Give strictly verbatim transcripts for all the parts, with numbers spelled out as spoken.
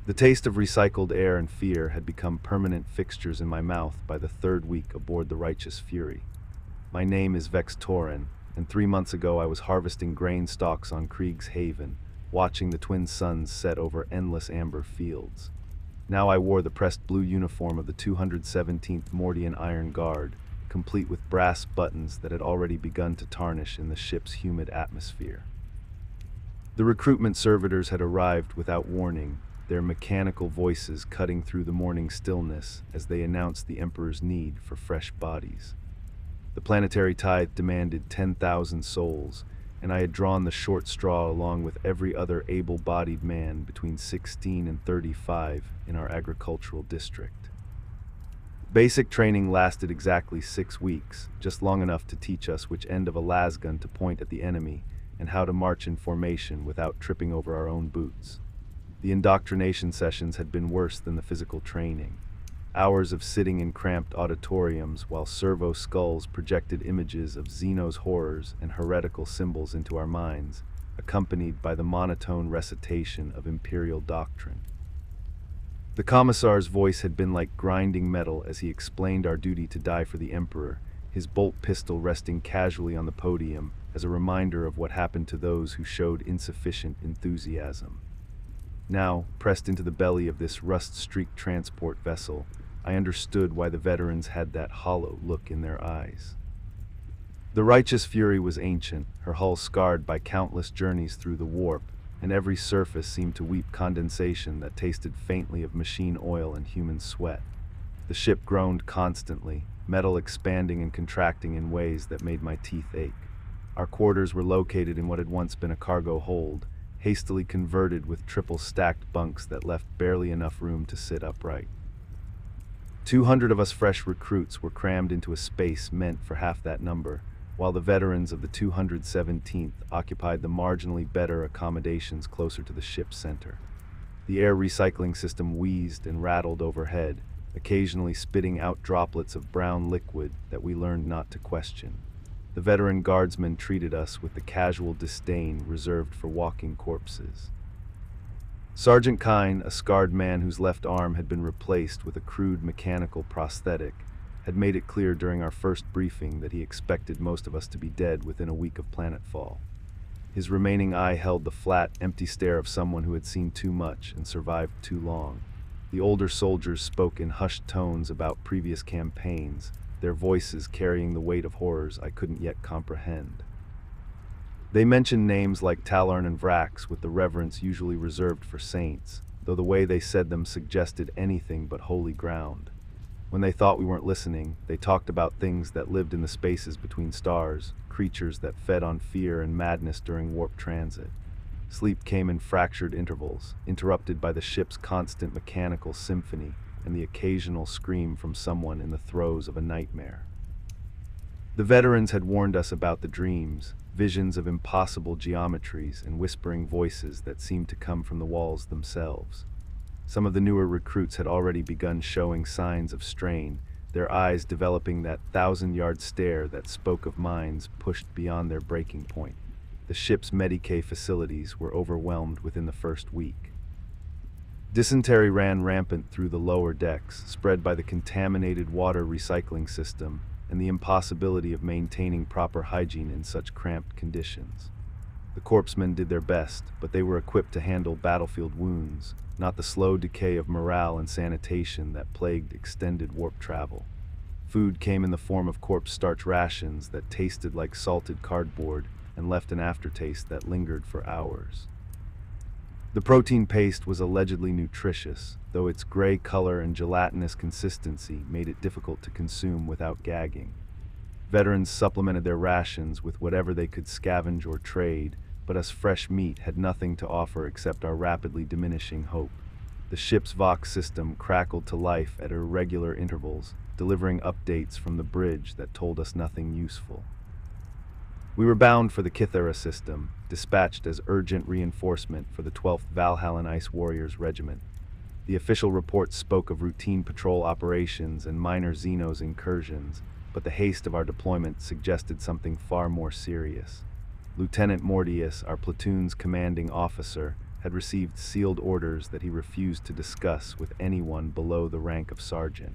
The taste of recycled air and fear had become permanent fixtures in my mouth by the third week aboard the Righteous Fury. My name is Vex Torin, and three months ago I was harvesting grain stalks on Krieg's Haven, watching the twin suns set over endless amber fields. Now I wore the pressed blue uniform of the two hundred seventeenth Mordian Iron Guard, complete with brass buttons that had already begun to tarnish in the ship's humid atmosphere. The recruitment servitors had arrived without warning, their mechanical voices cutting through the morning stillness as they announced the Emperor's need for fresh bodies. The planetary tithe demanded ten thousand souls, and I had drawn the short straw along with every other able-bodied man between sixteen and thirty-five in our agricultural district. Basic training lasted exactly six weeks, just long enough to teach us which end of a lasgun to point at the enemy and how to march in formation without tripping over our own boots. The indoctrination sessions had been worse than the physical training. Hours of sitting in cramped auditoriums while servo skulls projected images of Xeno's horrors and heretical symbols into our minds, accompanied by the monotone recitation of imperial doctrine. The commissar's voice had been like grinding metal as he explained our duty to die for the Emperor, his bolt pistol resting casually on the podium as a reminder of what happened to those who showed insufficient enthusiasm. Now, pressed into the belly of this rust-streaked transport vessel, I understood why the veterans had that hollow look in their eyes. The Righteous Fury was ancient, her hull scarred by countless journeys through the warp, and every surface seemed to weep condensation that tasted faintly of machine oil and human sweat. The ship groaned constantly, metal expanding and contracting in ways that made my teeth ache. Our quarters were located in what had once been a cargo hold, hastily converted with triple-stacked bunks that left barely enough room to sit upright. Two hundred of us fresh recruits were crammed into a space meant for half that number, while the veterans of the two hundred seventeenth occupied the marginally better accommodations closer to the ship's center. The air recycling system wheezed and rattled overhead, occasionally spitting out droplets of brown liquid that we learned not to question. The veteran guardsmen treated us with the casual disdain reserved for walking corpses. Sergeant Kine, a scarred man whose left arm had been replaced with a crude mechanical prosthetic, had made it clear during our first briefing that he expected most of us to be dead within a week of planetfall. His remaining eye held the flat, empty stare of someone who had seen too much and survived too long. The older soldiers spoke in hushed tones about previous campaigns, their voices carrying the weight of horrors I couldn't yet comprehend. They mentioned names like Tallarn and Vrax with the reverence usually reserved for saints, though the way they said them suggested anything but holy ground. When they thought we weren't listening, they talked about things that lived in the spaces between stars, creatures that fed on fear and madness during warp transit. Sleep came in fractured intervals, interrupted by the ship's constant mechanical symphony and the occasional scream from someone in the throes of a nightmare. The veterans had warned us about the dreams, visions of impossible geometries and whispering voices that seemed to come from the walls themselves. Some of the newer recruits had already begun showing signs of strain, their eyes developing that thousand-yard stare that spoke of minds pushed beyond their breaking point. The ship's Medicae facilities were overwhelmed within the first week. Dysentery ran rampant through the lower decks, spread by the contaminated water recycling system and the impossibility of maintaining proper hygiene in such cramped conditions. The corpsmen did their best, but they were equipped to handle battlefield wounds, not the slow decay of morale and sanitation that plagued extended warp travel. Food came in the form of corpse starch rations that tasted like salted cardboard and left an aftertaste that lingered for hours. The protein paste was allegedly nutritious, though its gray color and gelatinous consistency made it difficult to consume without gagging. Veterans supplemented their rations with whatever they could scavenge or trade, but us fresh meat had nothing to offer except our rapidly diminishing hope. The ship's Vox system crackled to life at irregular intervals, delivering updates from the bridge that told us nothing useful. We were bound for the Kythera system, dispatched as urgent reinforcement for the twelfth Valhallan Ice Warriors Regiment. The official reports spoke of routine patrol operations and minor Xenos incursions, but the haste of our deployment suggested something far more serious. Lieutenant Mordius, our platoon's commanding officer, had received sealed orders that he refused to discuss with anyone below the rank of sergeant.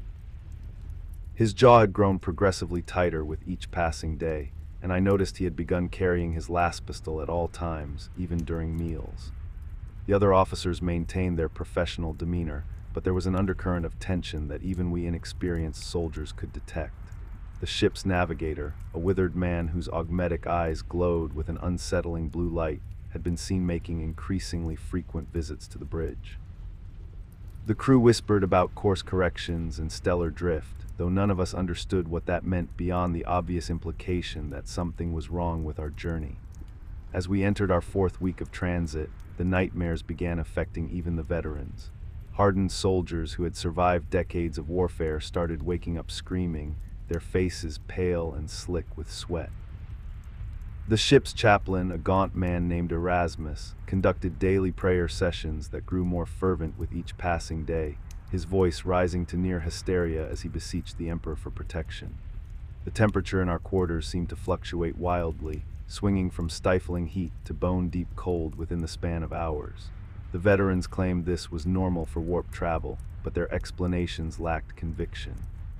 His jaw had grown progressively tighter with each passing day, and I noticed he had begun carrying his las pistol at all times, even during meals. The other officers maintained their professional demeanor, but there was an undercurrent of tension that even we inexperienced soldiers could detect. The ship's navigator, a withered man whose augmetic eyes glowed with an unsettling blue light, had been seen making increasingly frequent visits to the bridge. The crew whispered about course corrections and stellar drift, though none of us understood what that meant beyond the obvious implication that something was wrong with our journey. As we entered our fourth week of transit, the nightmares began affecting even the veterans. Hardened soldiers who had survived decades of warfare started waking up screaming, their faces pale and slick with sweat. The ship's chaplain, a gaunt man named Erasmus, conducted daily prayer sessions that grew more fervent with each passing day, his voice rising to near hysteria as he beseeched the Emperor for protection. The temperature in our quarters seemed to fluctuate wildly, swinging from stifling heat to bone-deep cold within the span of hours. The veterans claimed this was normal for warp travel, but their explanations lacked conviction.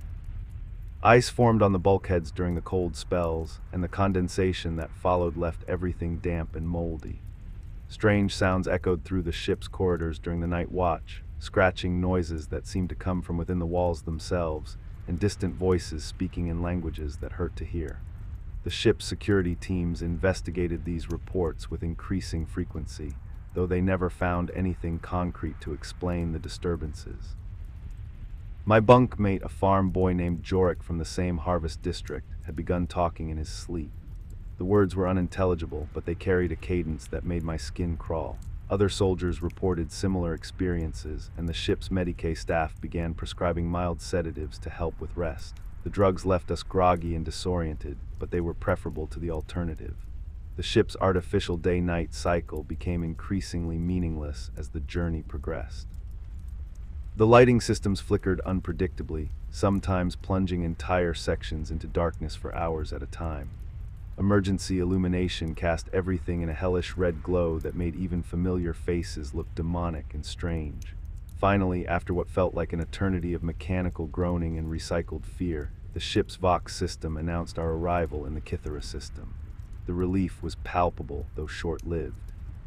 Ice formed on the bulkheads during the cold spells, and the condensation that followed left everything damp and moldy. Strange sounds echoed through the ship's corridors during the night watch, scratching noises that seemed to come from within the walls themselves, and distant voices speaking in languages that hurt to hear. The ship's security teams investigated these reports with increasing frequency, though they never found anything concrete to explain the disturbances. My bunkmate, a farm boy named Jorik from the same harvest district, had begun talking in his sleep. The words were unintelligible, but they carried a cadence that made my skin crawl. Other soldiers reported similar experiences, and the ship's Medicae staff began prescribing mild sedatives to help with rest. The drugs left us groggy and disoriented, but they were preferable to the alternative. The ship's artificial day-night cycle became increasingly meaningless as the journey progressed. The lighting systems flickered unpredictably, sometimes plunging entire sections into darkness for hours at a time. Emergency illumination cast everything in a hellish red glow that made even familiar faces look demonic and strange. Finally, after what felt like an eternity of mechanical groaning and recycled fear, the ship's Vox system announced our arrival in the Kythera system. The relief was palpable, though short-lived.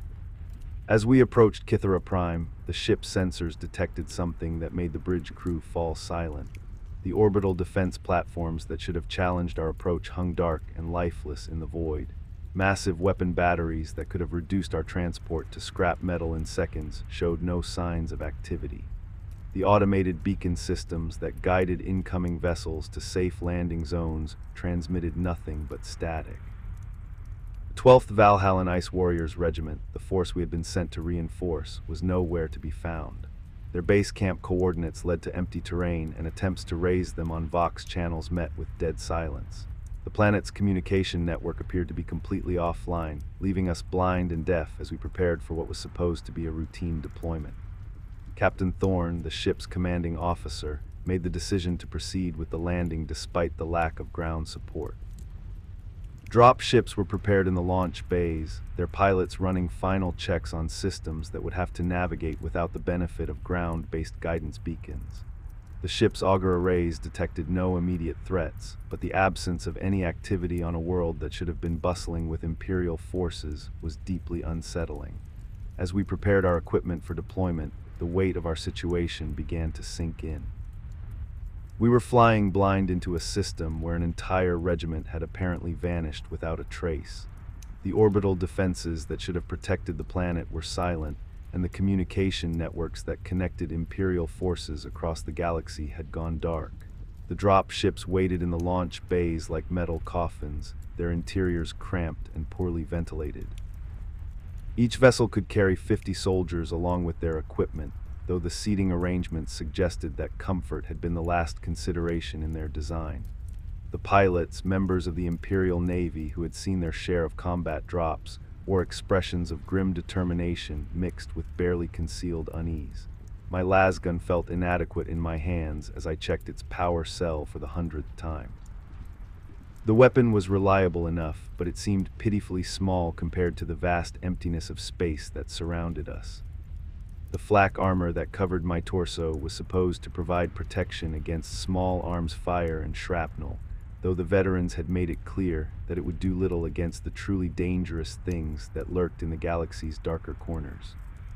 As we approached Kythera Prime, the ship's sensors detected something that made the bridge crew fall silent. The orbital defense platforms that should have challenged our approach hung dark and lifeless in the void. Massive weapon batteries that could have reduced our transport to scrap metal in seconds showed no signs of activity. The automated beacon systems that guided incoming vessels to safe landing zones transmitted nothing but static. twelfth Valhallan Ice Warriors Regiment, the force we had been sent to reinforce, was nowhere to be found. Their base camp coordinates led to empty terrain, and attempts to raise them on Vox channels met with dead silence. The planet's communication network appeared to be completely offline, leaving us blind and deaf as we prepared for what was supposed to be a routine deployment. Captain Thorne, the ship's commanding officer, made the decision to proceed with the landing despite the lack of ground support. Drop ships were prepared in the launch bays, their pilots running final checks on systems that would have to navigate without the benefit of ground-based guidance beacons. The ship's auger arrays detected no immediate threats, but the absence of any activity on a world that should have been bustling with Imperial forces was deeply unsettling. As we prepared our equipment for deployment, the weight of our situation began to sink in. We were flying blind into a system where an entire regiment had apparently vanished without a trace. The orbital defenses that should have protected the planet were silent, and the communication networks that connected Imperial forces across the galaxy had gone dark. The drop ships waited in the launch bays like metal coffins, their interiors cramped and poorly ventilated. Each vessel could carry fifty soldiers along with their equipment, though the seating arrangements suggested that comfort had been the last consideration in their design. The pilots, members of the Imperial Navy who had seen their share of combat drops, wore expressions of grim determination mixed with barely concealed unease. My lasgun felt inadequate in my hands as I checked its power cell for the hundredth time. The weapon was reliable enough, but it seemed pitifully small compared to the vast emptiness of space that surrounded us. The flak armor that covered my torso was supposed to provide protection against small arms fire and shrapnel, though the veterans had made it clear that it would do little against the truly dangerous things that lurked in the galaxy's darker corners.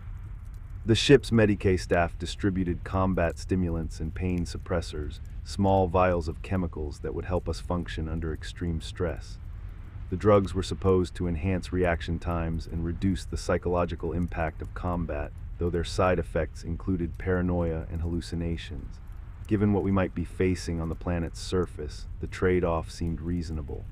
The ship's Medicae staff distributed combat stimulants and pain suppressors, small vials of chemicals that would help us function under extreme stress. The drugs were supposed to enhance reaction times and reduce the psychological impact of combat, though their side effects included paranoia and hallucinations. Given what we might be facing on the planet's surface, the trade-off seemed reasonable.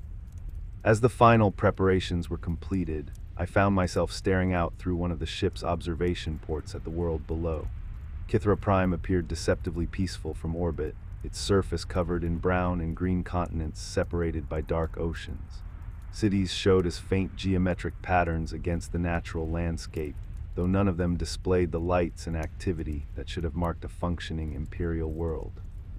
As the final preparations were completed, I found myself staring out through one of the ship's observation ports at the world below. Kythera Prime appeared deceptively peaceful from orbit, its surface covered in brown and green continents separated by dark oceans. Cities showed as faint geometric patterns against the natural landscape, though none of them displayed the lights and activity that should have marked a functioning Imperial world.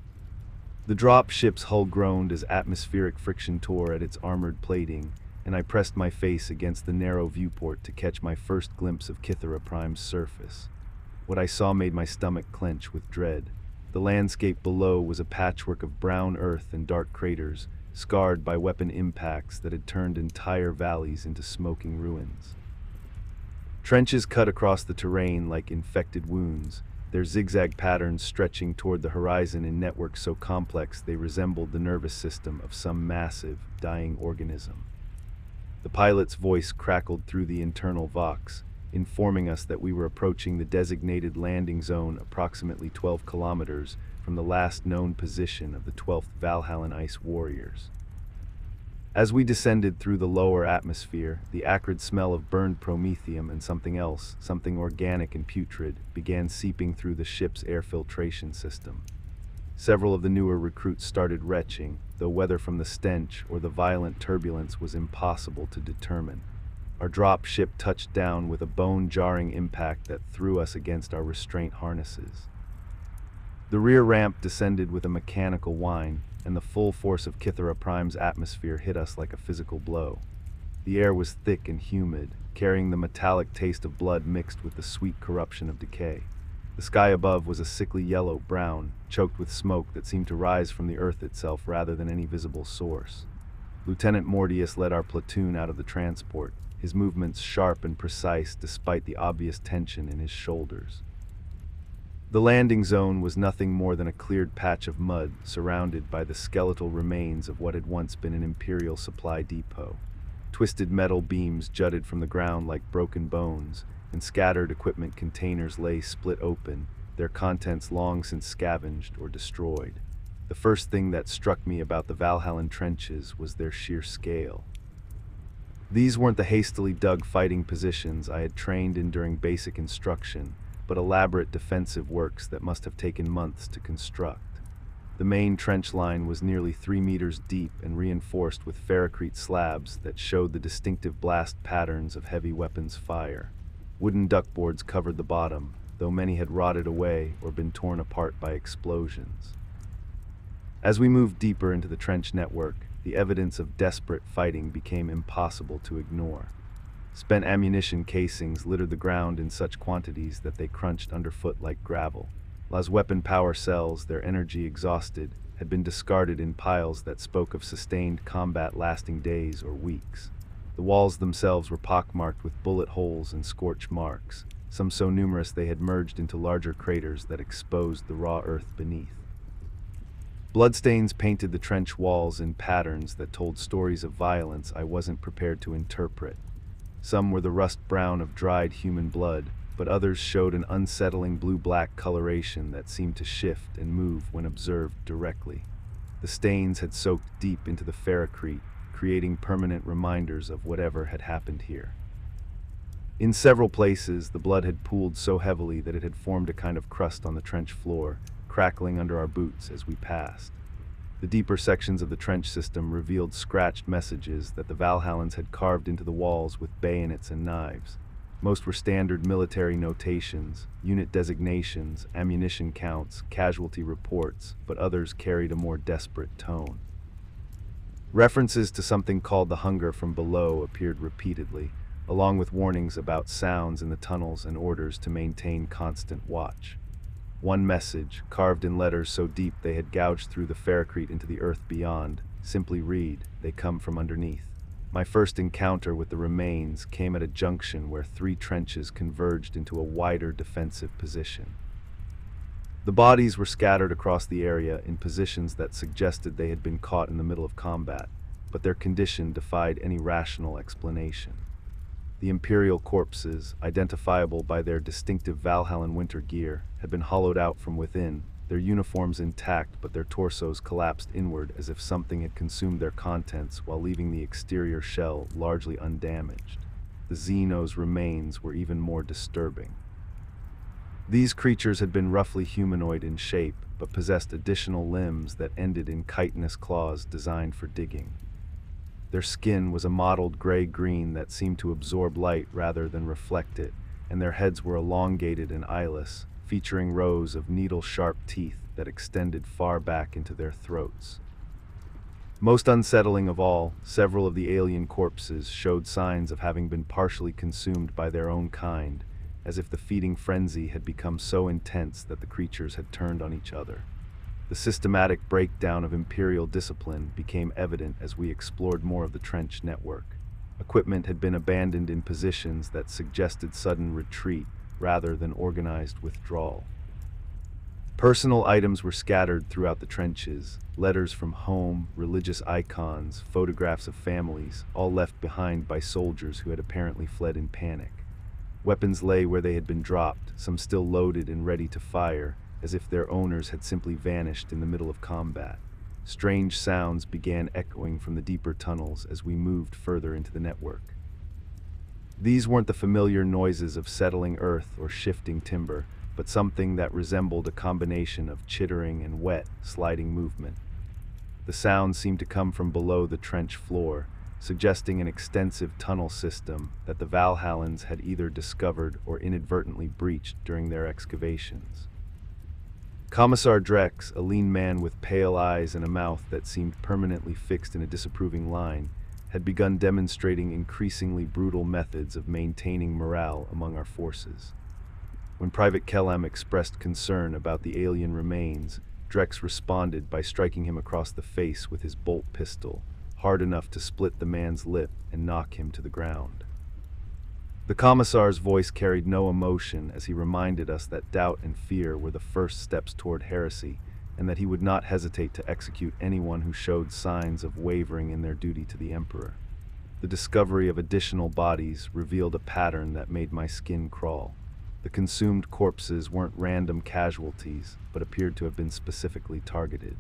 The drop ship's hull groaned as atmospheric friction tore at its armored plating, and I pressed my face against the narrow viewport to catch my first glimpse of Kythera Prime's surface. What I saw made my stomach clench with dread. The landscape below was a patchwork of brown earth and dark craters, scarred by weapon impacts that had turned entire valleys into smoking ruins. Trenches cut across the terrain like infected wounds, their zigzag patterns stretching toward the horizon in networks so complex they resembled the nervous system of some massive, dying organism. The pilot's voice crackled through the internal vox, informing us that we were approaching the designated landing zone approximately twelve kilometers from the last known position of the twelfth Valhallan Ice Warriors. As we descended through the lower atmosphere, the acrid smell of burned promethium and something else, something organic and putrid, began seeping through the ship's air filtration system. Several of the newer recruits started retching, though whether from the stench or the violent turbulence was impossible to determine. Our drop ship touched down with a bone-jarring impact that threw us against our restraint harnesses. The rear ramp descended with a mechanical whine, and the full force of Kythera Prime's atmosphere hit us like a physical blow. The air was thick and humid, carrying the metallic taste of blood mixed with the sweet corruption of decay. The sky above was a sickly yellow-brown, choked with smoke that seemed to rise from the earth itself rather than any visible source. Lieutenant Mortius led our platoon out of the transport, his movements sharp and precise despite the obvious tension in his shoulders. The landing zone was nothing more than a cleared patch of mud surrounded by the skeletal remains of what had once been an Imperial supply depot. Twisted metal beams jutted from the ground like broken bones, and scattered equipment containers lay split open, their contents long since scavenged or destroyed. The first thing that struck me about the Valhallan trenches was their sheer scale. These weren't the hastily dug fighting positions I had trained in during basic instruction, but elaborate defensive works that must have taken months to construct. The main trench line was nearly three meters deep and reinforced with ferrocrete slabs that showed the distinctive blast patterns of heavy weapons fire. Wooden duckboards covered the bottom, though many had rotted away or been torn apart by explosions. As we moved deeper into the trench network, the evidence of desperate fighting became impossible to ignore. Spent ammunition casings littered the ground in such quantities that they crunched underfoot like gravel. Las weapon power cells, their energy exhausted, had been discarded in piles that spoke of sustained combat lasting days or weeks. The walls themselves were pockmarked with bullet holes and scorch marks, some so numerous they had merged into larger craters that exposed the raw earth beneath. Bloodstains painted the trench walls in patterns that told stories of violence I wasn't prepared to interpret. Some were the rust brown of dried human blood, but others showed an unsettling blue-black coloration that seemed to shift and move when observed directly. The stains had soaked deep into the ferrocrete, creating permanent reminders of whatever had happened here. In several places, the blood had pooled so heavily that it had formed a kind of crust on the trench floor, crackling under our boots as we passed. The deeper sections of the trench system revealed scratched messages that the Valhallans had carved into the walls with bayonets and knives. Most were standard military notations, unit designations, ammunition counts, casualty reports, but others carried a more desperate tone. References to something called the hunger from below appeared repeatedly, along with warnings about sounds in the tunnels and orders to maintain constant watch. One message, carved in letters so deep they had gouged through the ferrocrete into the earth beyond, simply read, "They come from underneath." My first encounter with the remains came at a junction where three trenches converged into a wider defensive position. The bodies were scattered across the area in positions that suggested they had been caught in the middle of combat, but their condition defied any rational explanation. The Imperial corpses, identifiable by their distinctive Valhallan winter gear, had been hollowed out from within, their uniforms intact but their torsos collapsed inward as if something had consumed their contents while leaving the exterior shell largely undamaged. The Xenos' remains were even more disturbing. These creatures had been roughly humanoid in shape, but possessed additional limbs that ended in chitinous claws designed for digging. Their skin was a mottled gray-green that seemed to absorb light rather than reflect it, and their heads were elongated and eyeless, featuring rows of needle-sharp teeth that extended far back into their throats. Most unsettling of all, several of the alien corpses showed signs of having been partially consumed by their own kind, as if the feeding frenzy had become so intense that the creatures had turned on each other. The systematic breakdown of Imperial discipline became evident as we explored more of the trench network. Equipment had been abandoned in positions that suggested sudden retreat rather than organized withdrawal. Personal items were scattered throughout the trenches, letters from home, religious icons, photographs of families, all left behind by soldiers who had apparently fled in panic. Weapons lay where they had been dropped, some still loaded and ready to fire, as if their owners had simply vanished in the middle of combat. Strange sounds began echoing from the deeper tunnels as we moved further into the network. These weren't the familiar noises of settling earth or shifting timber, but something that resembled a combination of chittering and wet, sliding movement. The sounds seemed to come from below the trench floor, suggesting an extensive tunnel system that the Valhallans had either discovered or inadvertently breached during their excavations. Commissar Drex, a lean man with pale eyes and a mouth that seemed permanently fixed in a disapproving line, had begun demonstrating increasingly brutal methods of maintaining morale among our forces. When Private Kellam expressed concern about the alien remains, Drex responded by striking him across the face with his bolt pistol, hard enough to split the man's lip and knock him to the ground. The Commissar's voice carried no emotion as he reminded us that doubt and fear were the first steps toward heresy, and that he would not hesitate to execute anyone who showed signs of wavering in their duty to the Emperor. The discovery of additional bodies revealed a pattern that made my skin crawl. The consumed corpses weren't random casualties, but appeared to have been specifically targeted.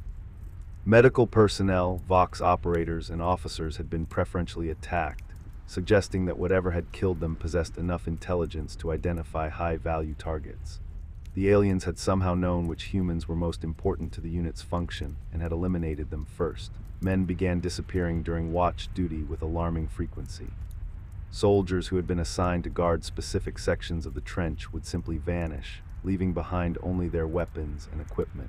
Medical personnel, Vox operators, and officers had been preferentially attacked, suggesting that whatever had killed them possessed enough intelligence to identify high-value targets. The aliens had somehow known which humans were most important to the unit's function and had eliminated them first. Men began disappearing during watch duty with alarming frequency. Soldiers who had been assigned to guard specific sections of the trench would simply vanish, leaving behind only their weapons and equipment.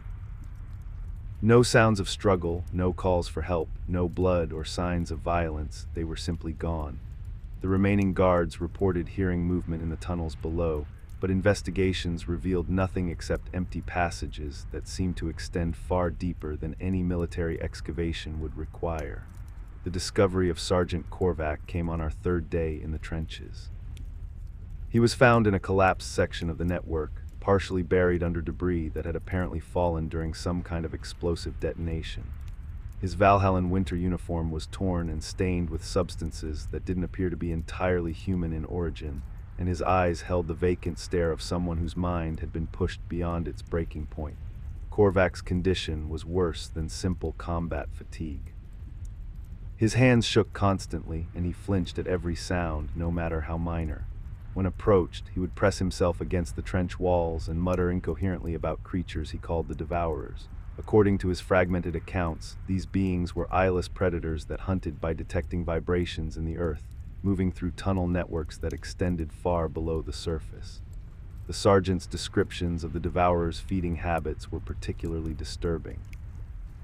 No sounds of struggle, no calls for help, no blood or signs of violence, they were simply gone. The remaining guards reported hearing movement in the tunnels below, but investigations revealed nothing except empty passages that seemed to extend far deeper than any military excavation would require. The discovery of Sergeant Korvac came on our third day in the trenches. He was found in a collapsed section of the network, partially buried under debris that had apparently fallen during some kind of explosive detonation. His Valhallan winter uniform was torn and stained with substances that didn't appear to be entirely human in origin, and his eyes held the vacant stare of someone whose mind had been pushed beyond its breaking point. Korvac's condition was worse than simple combat fatigue. His hands shook constantly, and he flinched at every sound, no matter how minor. When approached, he would press himself against the trench walls and mutter incoherently about creatures he called the Devourers. According to his fragmented accounts, these beings were eyeless predators that hunted by detecting vibrations in the earth, moving through tunnel networks that extended far below the surface. The sergeant's descriptions of the Devourers' feeding habits were particularly disturbing.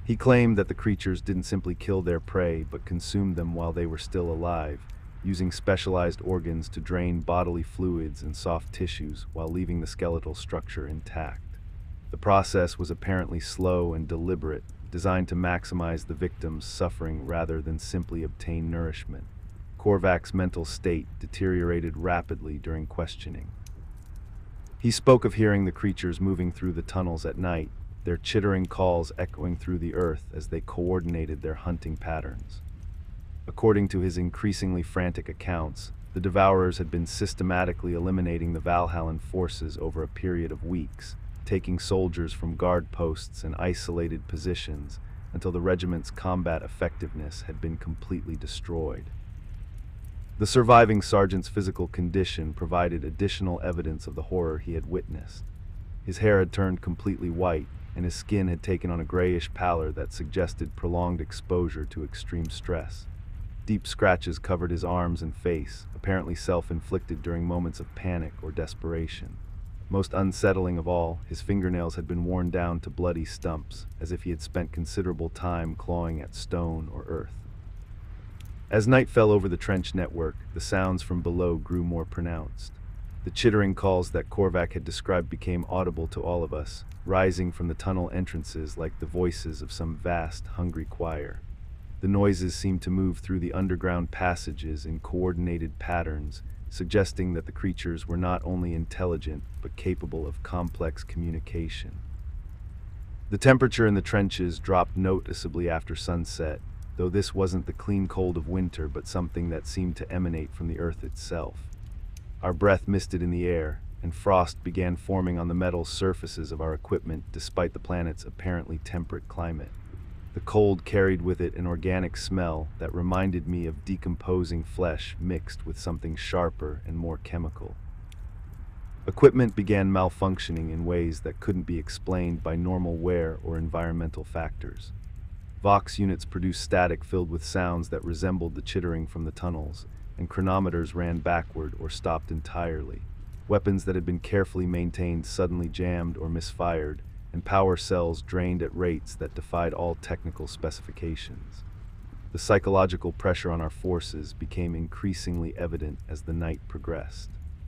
He claimed that the creatures didn't simply kill their prey, but consumed them while they were still alive, using specialized organs to drain bodily fluids and soft tissues while leaving the skeletal structure intact. The process was apparently slow and deliberate, designed to maximize the victim's suffering rather than simply obtain nourishment. Korvac's mental state deteriorated rapidly during questioning. He spoke of hearing the creatures moving through the tunnels at night, their chittering calls echoing through the earth as they coordinated their hunting patterns. According to his increasingly frantic accounts, the Devourers had been systematically eliminating the Valhallan forces over a period of weeks, taking soldiers from guard posts and isolated positions until the regiment's combat effectiveness had been completely destroyed. The surviving sergeant's physical condition provided additional evidence of the horror he had witnessed. His hair had turned completely white, and his skin had taken on a grayish pallor that suggested prolonged exposure to extreme stress. Deep scratches covered his arms and face, apparently self-inflicted during moments of panic or desperation. Most unsettling of all, his fingernails had been worn down to bloody stumps, as if he had spent considerable time clawing at stone or earth. As night fell over the trench network, the sounds from below grew more pronounced. The chittering calls that Korvac had described became audible to all of us, rising from the tunnel entrances like the voices of some vast, hungry choir. The noises seemed to move through the underground passages in coordinated patterns, suggesting that the creatures were not only intelligent, but capable of complex communication. The temperature in the trenches dropped noticeably after sunset, though this wasn't the clean cold of winter, but something that seemed to emanate from the earth itself. Our breath misted in the air, and frost began forming on the metal surfaces of our equipment despite the planet's apparently temperate climate. The cold carried with it an organic smell that reminded me of decomposing flesh mixed with something sharper and more chemical. Equipment began malfunctioning in ways that couldn't be explained by normal wear or environmental factors. Vox units produced static filled with sounds that resembled the chittering from the tunnels, and chronometers ran backward or stopped entirely. Weapons that had been carefully maintained suddenly jammed or misfired, and power cells drained at rates that defied all technical specifications. The psychological pressure on our forces became increasingly evident as the night progressed.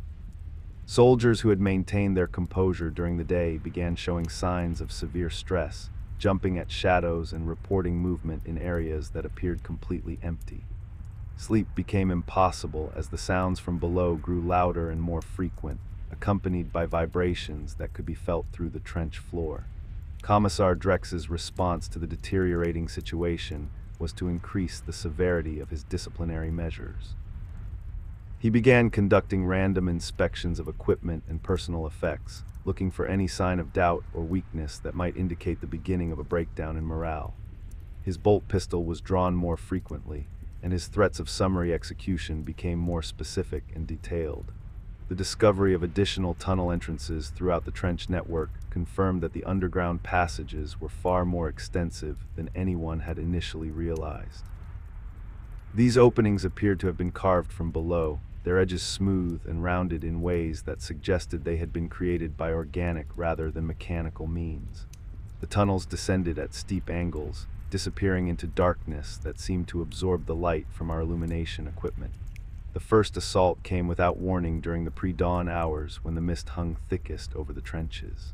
Soldiers who had maintained their composure during the day began showing signs of severe stress, jumping at shadows and reporting movement in areas that appeared completely empty. Sleep became impossible as the sounds from below grew louder and more frequent, accompanied by vibrations that could be felt through the trench floor. Commissar Drex's response to the deteriorating situation was to increase the severity of his disciplinary measures. He began conducting random inspections of equipment and personal effects, looking for any sign of doubt or weakness that might indicate the beginning of a breakdown in morale. His bolt pistol was drawn more frequently, and his threats of summary execution became more specific and detailed. The discovery of additional tunnel entrances throughout the trench network confirmed that the underground passages were far more extensive than anyone had initially realized. These openings appeared to have been carved from below, their edges smooth and rounded in ways that suggested they had been created by organic rather than mechanical means. The tunnels descended at steep angles, disappearing into darkness that seemed to absorb the light from our illumination equipment. The first assault came without warning during the pre-dawn hours when the mist hung thickest over the trenches.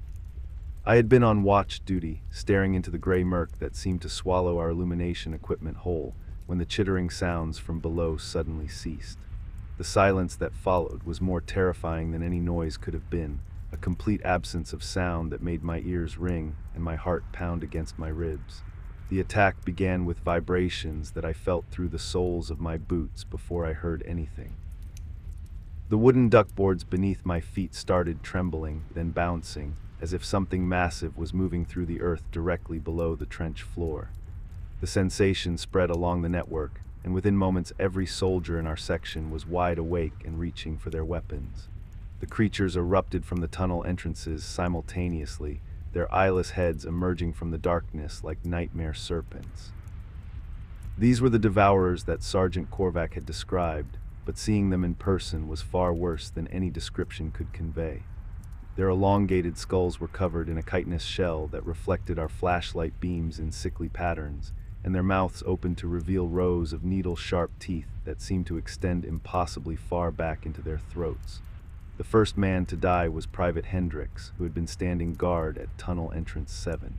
I had been on watch duty, staring into the gray murk that seemed to swallow our illumination equipment whole, when the chittering sounds from below suddenly ceased. The silence that followed was more terrifying than any noise could have been, a complete absence of sound that made my ears ring and my heart pound against my ribs. The attack began with vibrations that I felt through the soles of my boots before I heard anything. The wooden duckboards beneath my feet started trembling, then bouncing, as if something massive was moving through the earth directly below the trench floor. The sensation spread along the network, and within moments every soldier in our section was wide awake and reaching for their weapons. The creatures erupted from the tunnel entrances simultaneously, their eyeless heads emerging from the darkness like nightmare serpents. These were the Devourers that Sergeant Korvac had described, but seeing them in person was far worse than any description could convey. Their elongated skulls were covered in a chitinous shell that reflected our flashlight beams in sickly patterns, and their mouths opened to reveal rows of needle-sharp teeth that seemed to extend impossibly far back into their throats. The first man to die was Private Hendricks, who had been standing guard at tunnel entrance seven.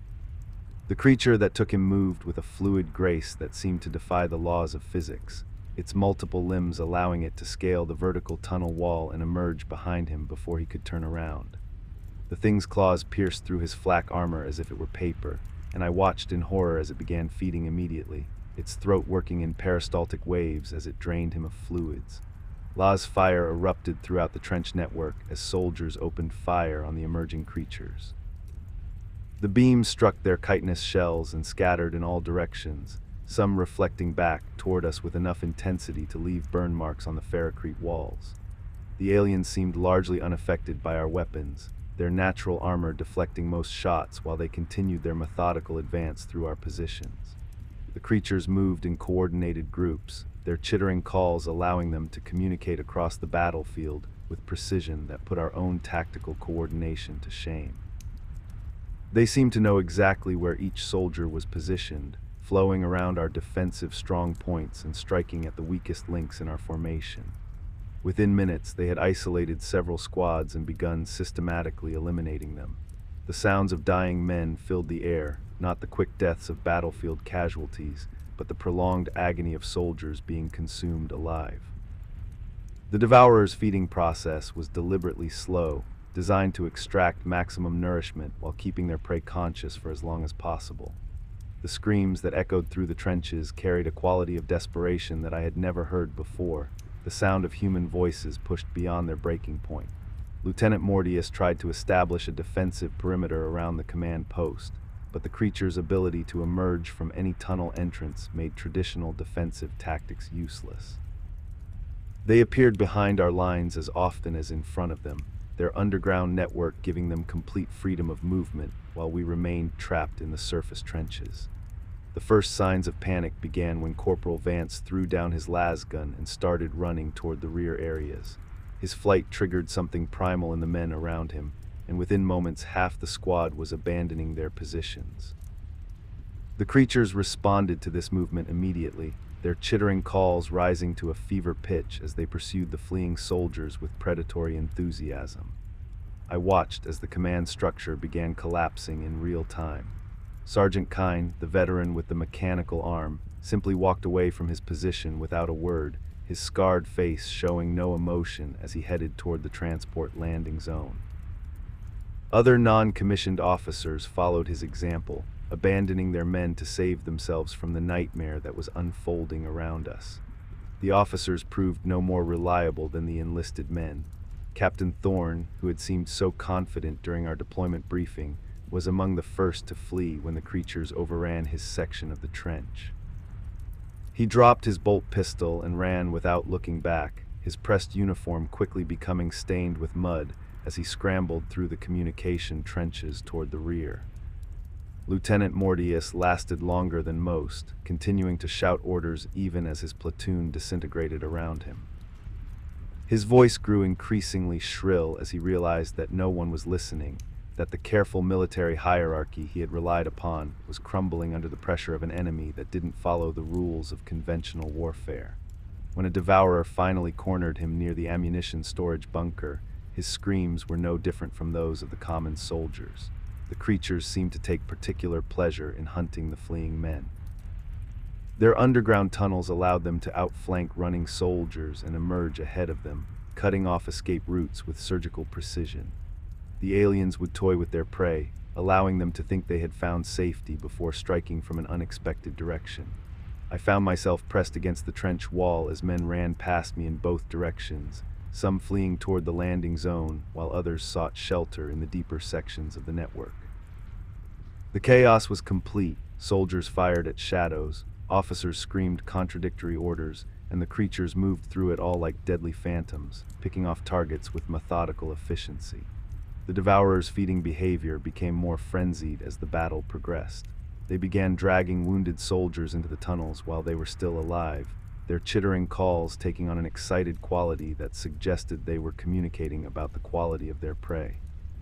The creature that took him moved with a fluid grace that seemed to defy the laws of physics, its multiple limbs allowing it to scale the vertical tunnel wall and emerge behind him before he could turn around. The thing's claws pierced through his flak armor as if it were paper, and I watched in horror as it began feeding immediately, its throat working in peristaltic waves as it drained him of fluids. La's fire erupted throughout the trench network as soldiers opened fire on the emerging creatures. The beams struck their chitinous shells and scattered in all directions, some reflecting back toward us with enough intensity to leave burn marks on the ferrocrete walls. The aliens seemed largely unaffected by our weapons, their natural armor deflecting most shots while they continued their methodical advance through our positions. The creatures moved in coordinated groups, their chittering calls allowing them to communicate across the battlefield with precision that put our own tactical coordination to shame. They seemed to know exactly where each soldier was positioned, flowing around our defensive strong points and striking at the weakest links in our formation. Within minutes, they had isolated several squads and begun systematically eliminating them. The sounds of dying men filled the air, not the quick deaths of battlefield casualties, but the prolonged agony of soldiers being consumed alive. The Devourer's feeding process was deliberately slow, designed to extract maximum nourishment while keeping their prey conscious for as long as possible. The screams that echoed through the trenches carried a quality of desperation that I had never heard before, the sound of human voices pushed beyond their breaking point. Lieutenant Mortius tried to establish a defensive perimeter around the command post, but the creature's ability to emerge from any tunnel entrance made traditional defensive tactics useless. They appeared behind our lines as often as in front of them, their underground network giving them complete freedom of movement while we remained trapped in the surface trenches. The first signs of panic began when Corporal Vance threw down his las gun and started running toward the rear areas. His flight triggered something primal in the men around him, and within moments half the squad was abandoning their positions. The creatures responded to this movement immediately, their chittering calls rising to a fever pitch as they pursued the fleeing soldiers with predatory enthusiasm. I watched as the command structure began collapsing in real time. Sergeant Kine, the veteran with the mechanical arm, simply walked away from his position without a word, his scarred face showing no emotion as he headed toward the transport landing zone. Other non-commissioned officers followed his example, abandoning their men to save themselves from the nightmare that was unfolding around us. The officers proved no more reliable than the enlisted men. Captain Thorne, who had seemed so confident during our deployment briefing, was among the first to flee when the creatures overran his section of the trench. He dropped his bolt pistol and ran without looking back, his pressed uniform quickly becoming stained with mud as he scrambled through the communication trenches toward the rear. Lieutenant Mortius lasted longer than most, continuing to shout orders even as his platoon disintegrated around him. His voice grew increasingly shrill as he realized that no one was listening, that the careful military hierarchy he had relied upon was crumbling under the pressure of an enemy that didn't follow the rules of conventional warfare. When a devourer finally cornered him near the ammunition storage bunker, his screams were no different from those of the common soldiers. The creatures seemed to take particular pleasure in hunting the fleeing men. Their underground tunnels allowed them to outflank running soldiers and emerge ahead of them, cutting off escape routes with surgical precision. The aliens would toy with their prey, allowing them to think they had found safety before striking from an unexpected direction. I found myself pressed against the trench wall as men ran past me in both directions, some fleeing toward the landing zone while others sought shelter in the deeper sections of the network. The chaos was complete. Soldiers fired at shadows, officers screamed contradictory orders, and the creatures moved through it all like deadly phantoms, picking off targets with methodical efficiency. The Devourer's feeding behavior became more frenzied as the battle progressed. They began dragging wounded soldiers into the tunnels while they were still alive, their chittering calls taking on an excited quality that suggested they were communicating about the quality of their prey.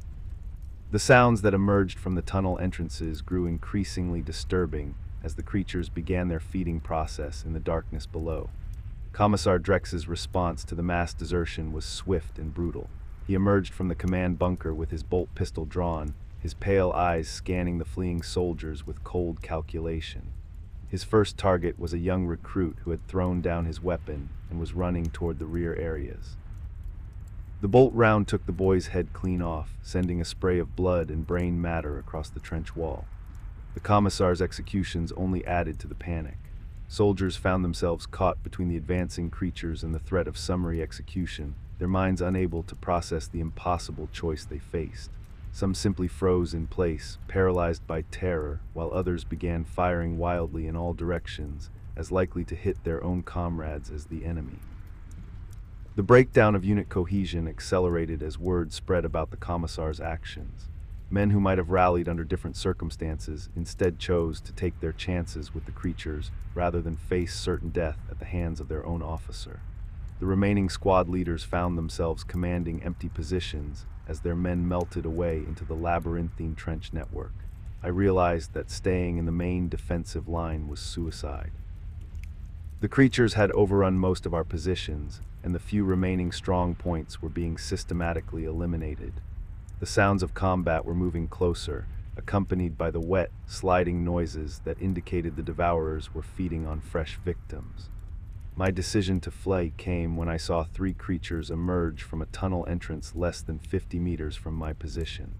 The sounds that emerged from the tunnel entrances grew increasingly disturbing as the creatures began their feeding process in the darkness below. Commissar Drex's response to the mass desertion was swift and brutal. He emerged from the command bunker with his bolt pistol drawn, his pale eyes scanning the fleeing soldiers with cold calculation. His first target was a young recruit who had thrown down his weapon and was running toward the rear areas. The bolt round took the boy's head clean off, sending a spray of blood and brain matter across the trench wall. The commissar's executions only added to the panic. Soldiers found themselves caught between the advancing creatures and the threat of summary execution, their minds unable to process the impossible choice they faced. Some simply froze in place, paralyzed by terror, while others began firing wildly in all directions, as likely to hit their own comrades as the enemy. The breakdown of unit cohesion accelerated as word spread about the commissar's actions. Men who might have rallied under different circumstances instead chose to take their chances with the creatures rather than face certain death at the hands of their own officer. The remaining squad leaders found themselves commanding empty positions as their men melted away into the labyrinthine trench network. I realized that staying in the main defensive line was suicide. The creatures had overrun most of our positions, and the few remaining strong points were being systematically eliminated. The sounds of combat were moving closer, accompanied by the wet, sliding noises that indicated the devourers were feeding on fresh victims. My decision to flee came when I saw three creatures emerge from a tunnel entrance less than fifty meters from my position.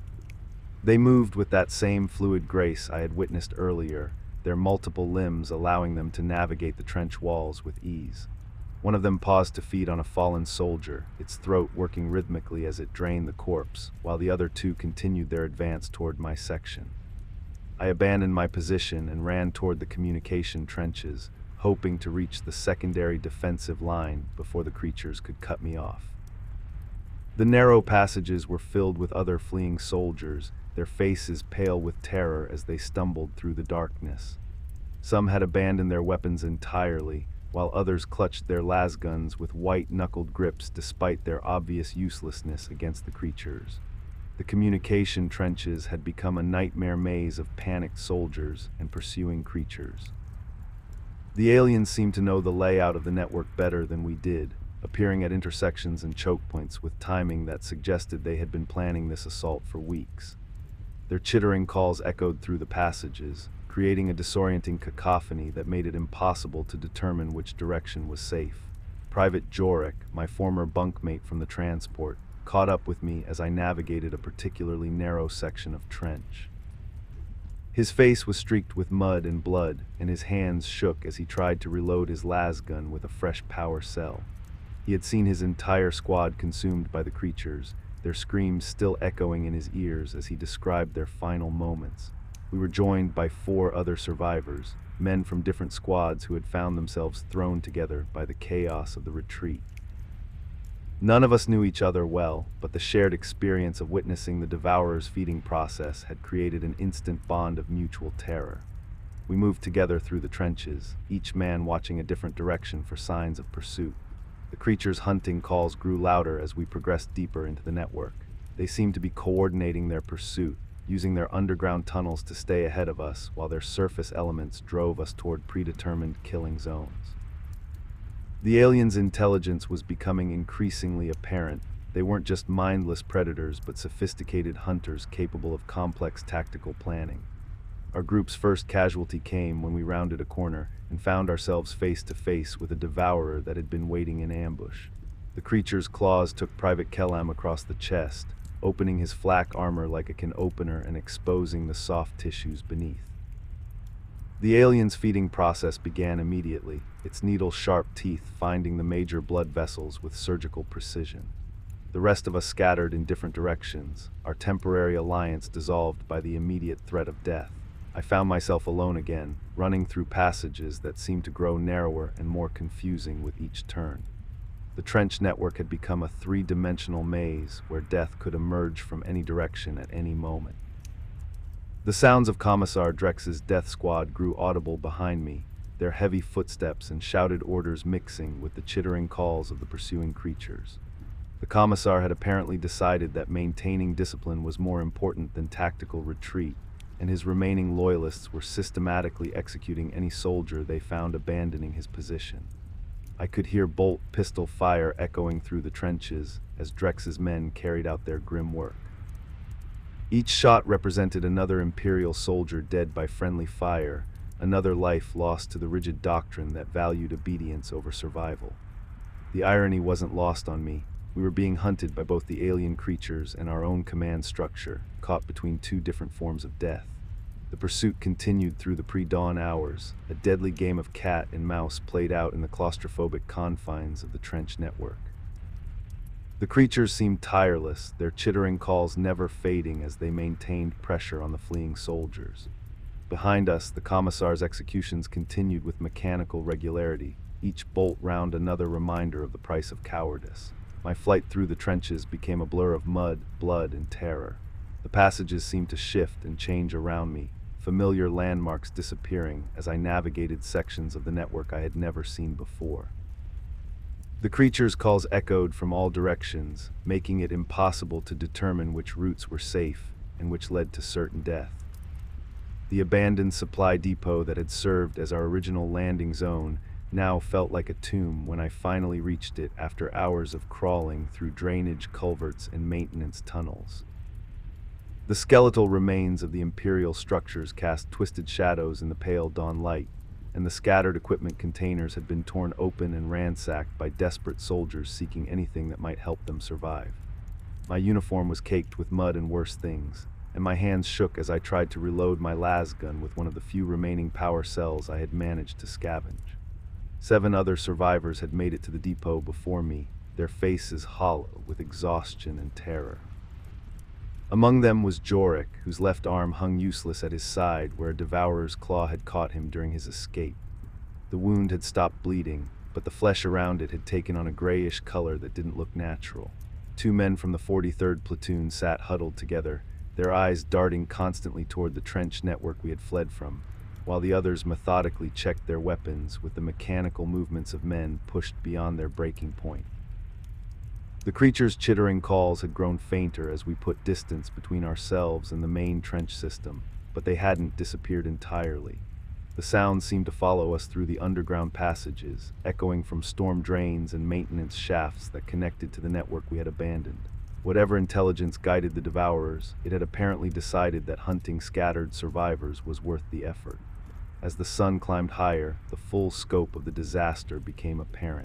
They moved with that same fluid grace I had witnessed earlier, their multiple limbs allowing them to navigate the trench walls with ease. One of them paused to feed on a fallen soldier, its throat working rhythmically as it drained the corpse, while the other two continued their advance toward my section. I abandoned my position and ran toward the communication trenches, hoping to reach the secondary defensive line before the creatures could cut me off. The narrow passages were filled with other fleeing soldiers, their faces pale with terror as they stumbled through the darkness. Some had abandoned their weapons entirely, while others clutched their lasguns with white-knuckled grips despite their obvious uselessness against the creatures. The communication trenches had become a nightmare maze of panicked soldiers and pursuing creatures. The aliens seemed to know the layout of the network better than we did, appearing at intersections and choke points with timing that suggested they had been planning this assault for weeks. Their chittering calls echoed through the passages, creating a disorienting cacophony that made it impossible to determine which direction was safe. Private Jorek, my former bunkmate from the transport, caught up with me as I navigated a particularly narrow section of trench. His face was streaked with mud and blood, and his hands shook as he tried to reload his lasgun with a fresh power cell. He had seen his entire squad consumed by the creatures, their screams still echoing in his ears as he described their final moments. We were joined by four other survivors, men from different squads who had found themselves thrown together by the chaos of the retreat. None of us knew each other well, but the shared experience of witnessing the Devourer's feeding process had created an instant bond of mutual terror. We moved together through the trenches, each man watching a different direction for signs of pursuit. The creatures' hunting calls grew louder as we progressed deeper into the network. They seemed to be coordinating their pursuit, using their underground tunnels to stay ahead of us while their surface elements drove us toward predetermined killing zones. The aliens' intelligence was becoming increasingly apparent. They weren't just mindless predators, but sophisticated hunters capable of complex tactical planning. Our group's first casualty came when we rounded a corner and found ourselves face to face with a devourer that had been waiting in ambush. The creature's claws took Private Kellam across the chest, opening his flak armor like a can opener and exposing the soft tissues beneath. The alien's feeding process began immediately, its needle-sharp teeth finding the major blood vessels with surgical precision. The rest of us scattered in different directions, our temporary alliance dissolved by the immediate threat of death. I found myself alone again, running through passages that seemed to grow narrower and more confusing with each turn. The trench network had become a three-dimensional maze where death could emerge from any direction at any moment. The sounds of Commissar Drex's death squad grew audible behind me, their heavy footsteps and shouted orders mixing with the chittering calls of the pursuing creatures. The commissar had apparently decided that maintaining discipline was more important than tactical retreat, and his remaining loyalists were systematically executing any soldier they found abandoning his position. I could hear bolt pistol fire echoing through the trenches as Drex's men carried out their grim work. Each shot represented another Imperial soldier dead by friendly fire, another life lost to the rigid doctrine that valued obedience over survival. The irony wasn't lost on me. We were being hunted by both the alien creatures and our own command structure, caught between two different forms of death. The pursuit continued through the pre-dawn hours, a deadly game of cat and mouse played out in the claustrophobic confines of the trench network. The creatures seemed tireless, their chittering calls never fading as they maintained pressure on the fleeing soldiers. Behind us, the commissar's executions continued with mechanical regularity, each bolt round another reminder of the price of cowardice. My flight through the trenches became a blur of mud, blood, and terror. The passages seemed to shift and change around me, familiar landmarks disappearing as I navigated sections of the network I had never seen before. The creatures' calls echoed from all directions, making it impossible to determine which routes were safe and which led to certain death. The abandoned supply depot that had served as our original landing zone now felt like a tomb when I finally reached it after hours of crawling through drainage culverts and maintenance tunnels. The skeletal remains of the Imperial structures cast twisted shadows in the pale dawn light, and the scattered equipment containers had been torn open and ransacked by desperate soldiers seeking anything that might help them survive. My uniform was caked with mud and worse things, and my hands shook as I tried to reload my lasgun with one of the few remaining power cells I had managed to scavenge. Seven other survivors had made it to the depot before me, their faces hollow with exhaustion and terror. Among them was Jorik, whose left arm hung useless at his side where a devourer's claw had caught him during his escape. The wound had stopped bleeding, but the flesh around it had taken on a grayish color that didn't look natural. Two men from the forty-third platoon sat huddled together, their eyes darting constantly toward the trench network we had fled from, while the others methodically checked their weapons with the mechanical movements of men pushed beyond their breaking point. The creatures' chittering calls had grown fainter as we put distance between ourselves and the main trench system, but they hadn't disappeared entirely. The sounds seemed to follow us through the underground passages, echoing from storm drains and maintenance shafts that connected to the network we had abandoned. Whatever intelligence guided the devourers, it had apparently decided that hunting scattered survivors was worth the effort. As the sun climbed higher, the full scope of the disaster became apparent.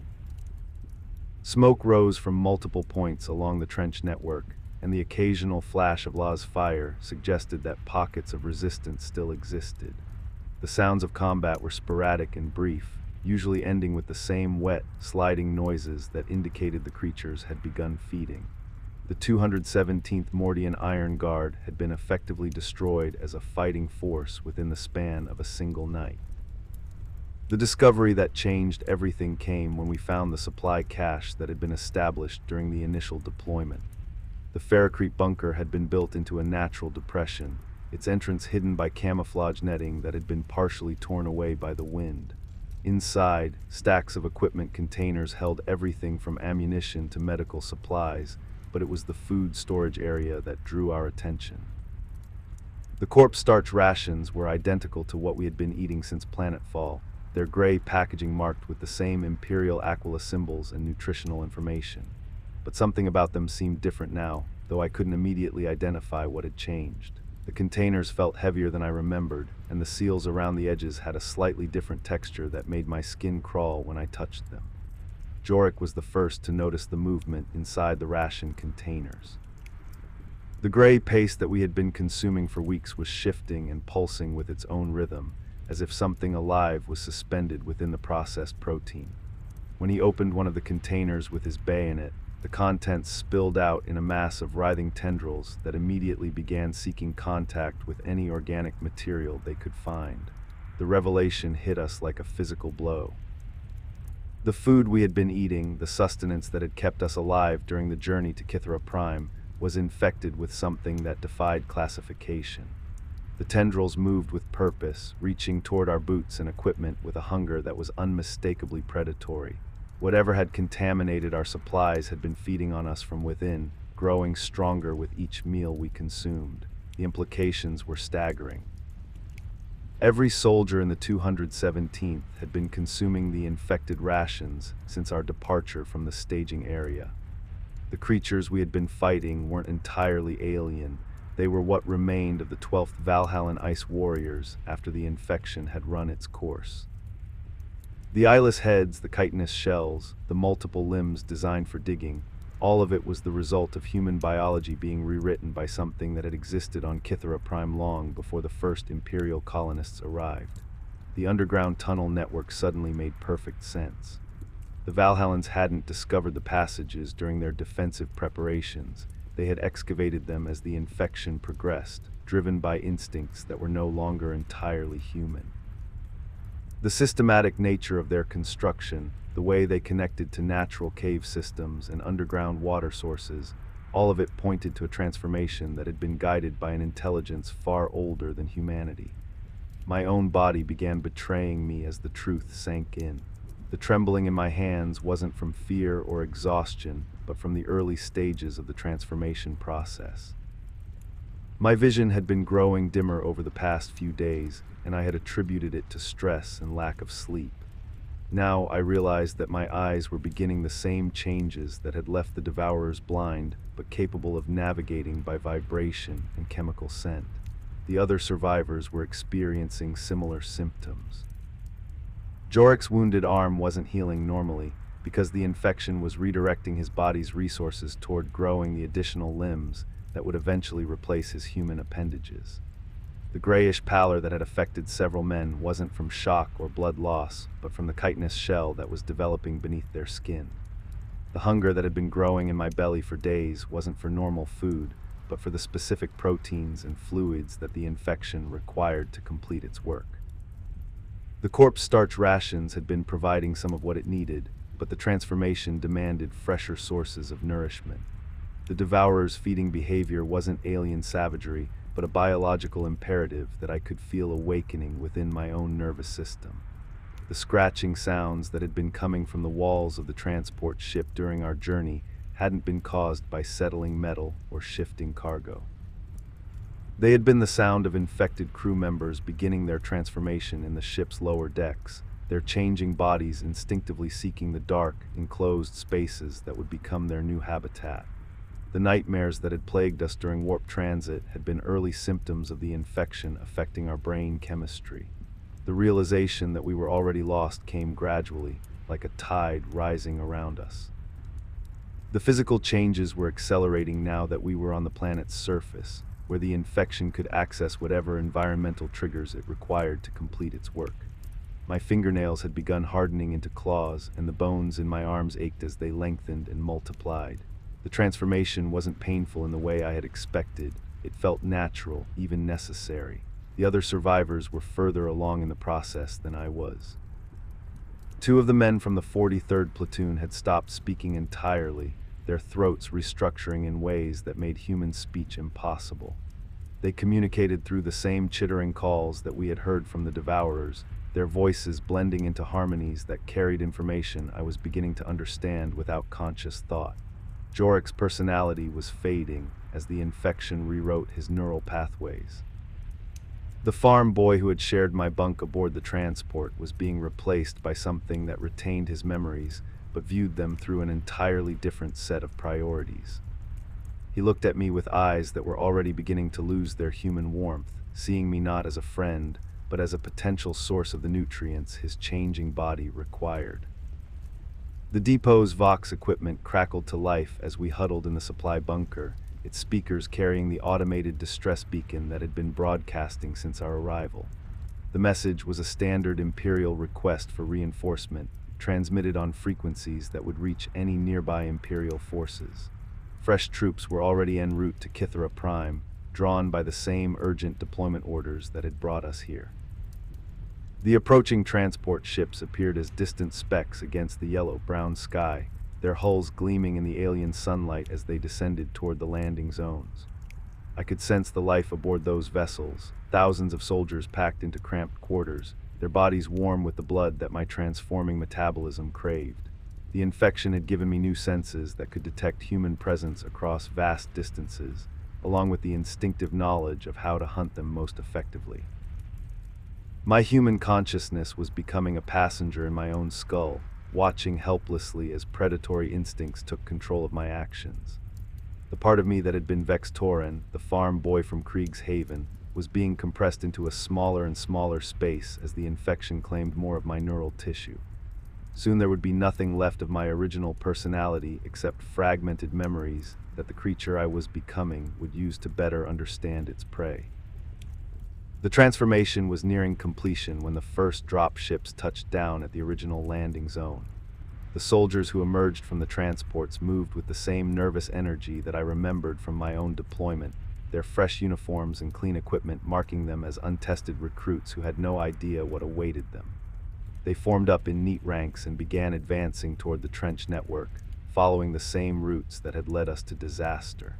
Smoke rose from multiple points along the trench network, and the occasional flash of Law's fire suggested that pockets of resistance still existed. The sounds of combat were sporadic and brief, usually ending with the same wet, sliding noises that indicated the creatures had begun feeding. The two hundred seventeenth Mordian Iron Guard had been effectively destroyed as a fighting force within the span of a single night. The discovery that changed everything came when we found the supply cache that had been established during the initial deployment. The Ferrocrete bunker had been built into a natural depression, its entrance hidden by camouflage netting that had been partially torn away by the wind. Inside, stacks of equipment containers held everything from ammunition to medical supplies, but it was the food storage area that drew our attention. The corpse starch rations were identical to what we had been eating since planetfall, their gray packaging marked with the same Imperial Aquila symbols and nutritional information. But something about them seemed different now, though I couldn't immediately identify what had changed. The containers felt heavier than I remembered, and the seals around the edges had a slightly different texture that made my skin crawl when I touched them. Jorik was the first to notice the movement inside the ration containers. The gray paste that we had been consuming for weeks was shifting and pulsing with its own rhythm, as if something alive was suspended within the processed protein. When he opened one of the containers with his bayonet, the contents spilled out in a mass of writhing tendrils that immediately began seeking contact with any organic material they could find. The revelation hit us like a physical blow. The food we had been eating, the sustenance that had kept us alive during the journey to Kythera Prime, was infected with something that defied classification. The tendrils moved with purpose, reaching toward our boots and equipment with a hunger that was unmistakably predatory. Whatever had contaminated our supplies had been feeding on us from within, growing stronger with each meal we consumed. The implications were staggering. Every soldier in the two hundred seventeenth had been consuming the infected rations since our departure from the staging area. The creatures we had been fighting weren't entirely alien. They were what remained of the twelfth Valhallan Ice Warriors after the infection had run its course. The eyeless heads, the chitinous shells, the multiple limbs designed for digging, all of it was the result of human biology being rewritten by something that had existed on Kythera Prime long before the first Imperial colonists arrived. The underground tunnel network suddenly made perfect sense. The Valhallans hadn't discovered the passages during their defensive preparations. They had excavated them as the infection progressed, driven by instincts that were no longer entirely human. The systematic nature of their construction, the way they connected to natural cave systems and underground water sources, all of it pointed to a transformation that had been guided by an intelligence far older than humanity. My own body began betraying me as the truth sank in. The trembling in my hands wasn't from fear or exhaustion, but from the early stages of the transformation process. My vision had been growing dimmer over the past few days, and I had attributed it to stress and lack of sleep. Now I realized that my eyes were beginning the same changes that had left the Devourers blind, but capable of navigating by vibration and chemical scent. The other survivors were experiencing similar symptoms. Jorik's wounded arm wasn't healing normally, because the infection was redirecting his body's resources toward growing the additional limbs that would eventually replace his human appendages. The grayish pallor that had affected several men wasn't from shock or blood loss, but from the chitinous shell that was developing beneath their skin. The hunger that had been growing in my belly for days wasn't for normal food, but for the specific proteins and fluids that the infection required to complete its work. The corpse starch rations had been providing some of what it needed, but the transformation demanded fresher sources of nourishment. The Devourer's feeding behavior wasn't alien savagery, but a biological imperative that I could feel awakening within my own nervous system. The scratching sounds that had been coming from the walls of the transport ship during our journey hadn't been caused by settling metal or shifting cargo. They had been the sound of infected crew members beginning their transformation in the ship's lower decks, their changing bodies instinctively seeking the dark, enclosed spaces that would become their new habitat. The nightmares that had plagued us during warp transit had been early symptoms of the infection affecting our brain chemistry. The realization that we were already lost came gradually, like a tide rising around us. The physical changes were accelerating now that we were on the planet's surface, where the infection could access whatever environmental triggers it required to complete its work. My fingernails had begun hardening into claws, and the bones in my arms ached as they lengthened and multiplied. The transformation wasn't painful in the way I had expected. It felt natural, even necessary. The other survivors were further along in the process than I was. Two of the men from the forty-third platoon had stopped speaking entirely, their throats restructuring in ways that made human speech impossible. They communicated through the same chittering calls that we had heard from the Devourers, their voices blending into harmonies that carried information I was beginning to understand without conscious thought. Jorik's personality was fading as the infection rewrote his neural pathways. The farm boy who had shared my bunk aboard the transport was being replaced by something that retained his memories, but viewed them through an entirely different set of priorities. He looked at me with eyes that were already beginning to lose their human warmth, seeing me not as a friend, but as a potential source of the nutrients his changing body required. The depot's Vox equipment crackled to life as we huddled in the supply bunker, its speakers carrying the automated distress beacon that had been broadcasting since our arrival. The message was a standard Imperial request for reinforcement, transmitted on frequencies that would reach any nearby Imperial forces. Fresh troops were already en route to Kythera Prime, drawn by the same urgent deployment orders that had brought us here. The approaching transport ships appeared as distant specks against the yellow-brown sky, their hulls gleaming in the alien sunlight as they descended toward the landing zones. I could sense the life aboard those vessels, thousands of soldiers packed into cramped quarters, their bodies warm with the blood that my transforming metabolism craved. The infection had given me new senses that could detect human presence across vast distances, along with the instinctive knowledge of how to hunt them most effectively. My human consciousness was becoming a passenger in my own skull, watching helplessly as predatory instincts took control of my actions. The part of me that had been Vex Torin, the farm boy from Krieg's Haven, was being compressed into a smaller and smaller space as the infection claimed more of my neural tissue. Soon there would be nothing left of my original personality except fragmented memories that the creature I was becoming would use to better understand its prey. The transformation was nearing completion when the first drop ships touched down at the original landing zone. The soldiers who emerged from the transports moved with the same nervous energy that I remembered from my own deployment, their fresh uniforms and clean equipment marking them as untested recruits who had no idea what awaited them. They formed up in neat ranks and began advancing toward the trench network, following the same routes that had led us to disaster.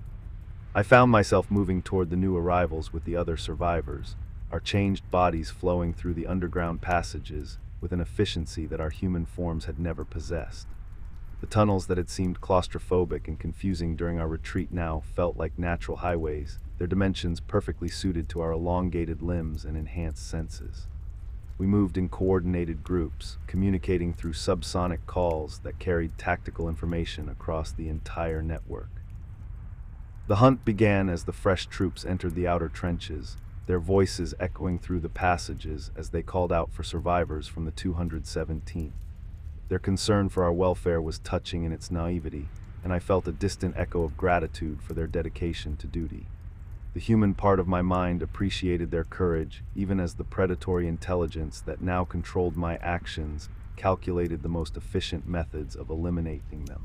I found myself moving toward the new arrivals with the other survivors, our changed bodies flowing through the underground passages with an efficiency that our human forms had never possessed. The tunnels that had seemed claustrophobic and confusing during our retreat now felt like natural highways, their dimensions perfectly suited to our elongated limbs and enhanced senses. We moved in coordinated groups, communicating through subsonic calls that carried tactical information across the entire network. The hunt began as the fresh troops entered the outer trenches, their voices echoing through the passages as they called out for survivors from the two hundred seventeenth. Their concern for our welfare was touching in its naivety, and I felt a distant echo of gratitude for their dedication to duty. The human part of my mind appreciated their courage, even as the predatory intelligence that now controlled my actions calculated the most efficient methods of eliminating them.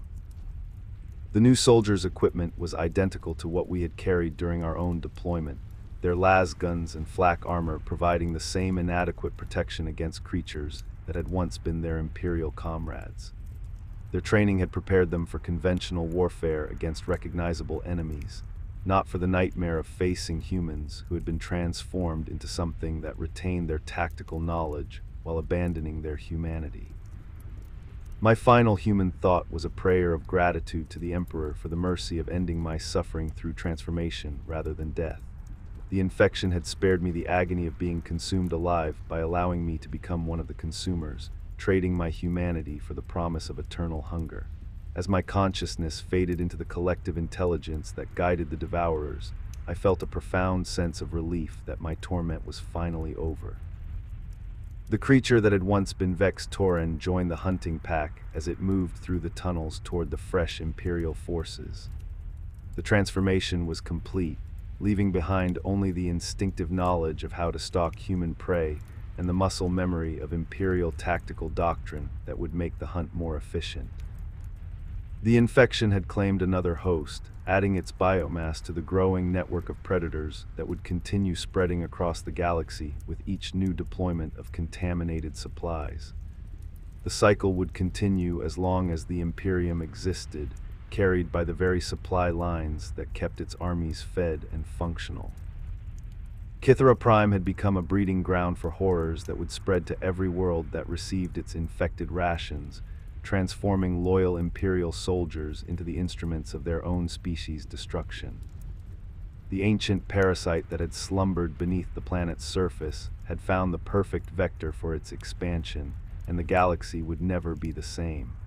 The new soldiers' equipment was identical to what we had carried during our own deployment, their las guns and flak armor providing the same inadequate protection against creatures that had once been their Imperial comrades. Their training had prepared them for conventional warfare against recognizable enemies, not for the nightmare of facing humans who had been transformed into something that retained their tactical knowledge while abandoning their humanity. My final human thought was a prayer of gratitude to the Emperor for the mercy of ending my suffering through transformation rather than death. The infection had spared me the agony of being consumed alive by allowing me to become one of the consumers, trading my humanity for the promise of eternal hunger. As my consciousness faded into the collective intelligence that guided the devourers, I felt a profound sense of relief that my torment was finally over. The creature that had once been Vex Torin joined the hunting pack as it moved through the tunnels toward the fresh Imperial forces. The transformation was complete, leaving behind only the instinctive knowledge of how to stalk human prey and the muscle memory of Imperial tactical doctrine that would make the hunt more efficient. The infection had claimed another host, adding its biomass to the growing network of predators that would continue spreading across the galaxy with each new deployment of contaminated supplies. The cycle would continue as long as the Imperium existed, carried by the very supply lines that kept its armies fed and functional. Kythera Prime had become a breeding ground for horrors that would spread to every world that received its infected rations, transforming loyal Imperial soldiers into the instruments of their own species' destruction. The ancient parasite that had slumbered beneath the planet's surface had found the perfect vector for its expansion, and the galaxy would never be the same.